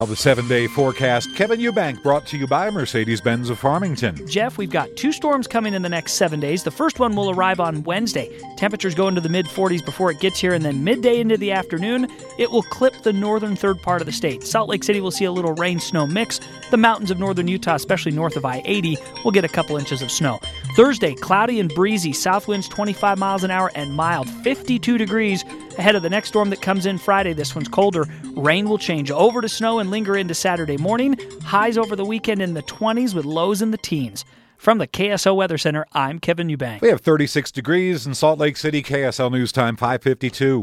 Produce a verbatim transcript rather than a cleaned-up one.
The seven-day forecast, Kevin Eubank, brought to you by Mercedes-Benz of Farmington. Jeff, we've got two storms coming in the next seven days. The first one will arrive on Wednesday. Temperatures go into the mid-forties before it gets here, and then midday into the afternoon, it will clip the northern third part of the state. Salt Lake City will see a little rain-snow mix. The mountains of northern Utah, especially north of I eighty, will get a couple inches of snow. Thursday, cloudy and breezy, south winds twenty-five miles an hour and mild, fifty-two degrees. Ahead of the next storm that comes in Friday, this one's colder. Rain will change over to snow and linger into Saturday morning. Highs over the weekend in the twenties with lows in the teens. From the K S O Weather Center, I'm Kevin Eubank. We have thirty-six degrees in Salt Lake City. K S L News Time five fifty-two.